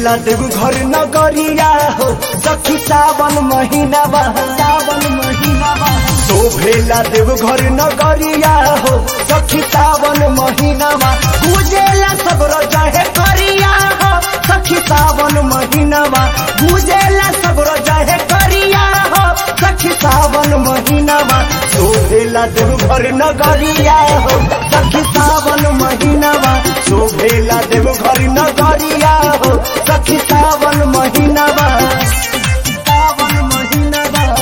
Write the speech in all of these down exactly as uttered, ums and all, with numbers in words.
शोभेला देव घर नगरिया हो सखी सावन महीना सावन महीना शोभेला देव घर नगरिया हो सखी सावन महीना गुजेला सगरो जाहे करिया हो सखी सावन महीना गुजेला सगरो जाहे करिया हो सखी सावन महीना शोभेला देव घर नगरिया हो सखी सावन महीना शोभेला देव घर नगरिया हो सखी सावन महीना सावन महीना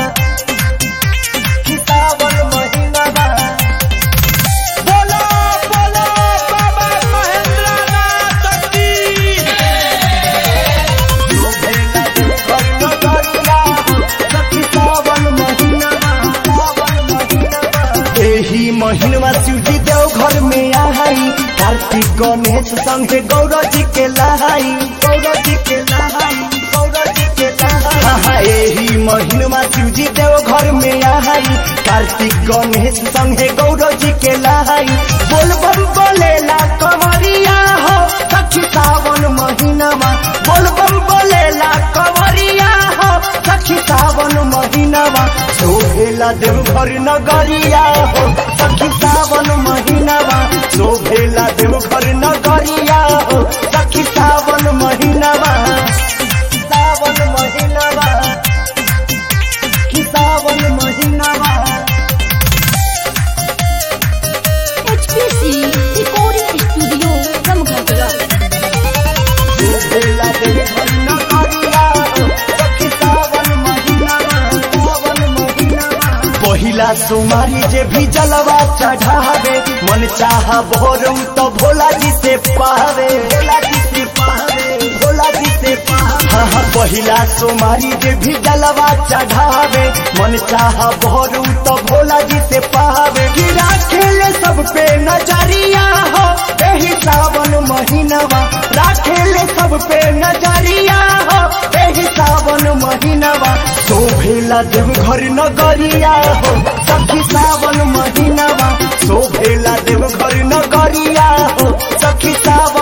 सावन महीना बोलो बोलो बाबा महेंद्रनाथ की शोभेला देव घर नगरिया हो सखी सावन महीना सावन महीना एही महीना शिवजी देव घर में आई कार्तिक गणेश संगे गौरव जी के लहाई गौरव जी के लहाई गौरव जी के लहाई एही महीना शिवजी देव घर में आई कार्तिक गणेश संगे गौरव जी के लहाई बोल बम बोलेला कंवरिया हो सखी सावन महीना बोल बम बोलेला कंवरिया हो सखी सावन महीना शोभेला देव घर नगरिया हो सखी सावन महीना शोभेला देव घर नगरिया हो सखी सावन महीना सावन महीना कि सावन महीना एचपीसी रिकॉर्डिंग स्टूडियो रमघाटरा शोभेला देव घर नगरिया हो सखी सावन महीना सावन महीना पहिला सुमारी जे भी जलवा चढ़ावे मन चाह भोरऊ तो भोला जी से पावे भोला जी से पावे भोला जी से पावे हाँ हाँ पहिला सुमारी जे भी जलवा चढ़ावे मन चाह भोरऊ तो भोला जी से पावे गिरा खेले सब पे नजरिया हो एही सावन महीना राखेले सब पे नजरिया हो एही सावन महीना शोभेला देव घर नगरिया हो सखी सावन महीना शोभेला देव घर नगरिया हो सखी सावन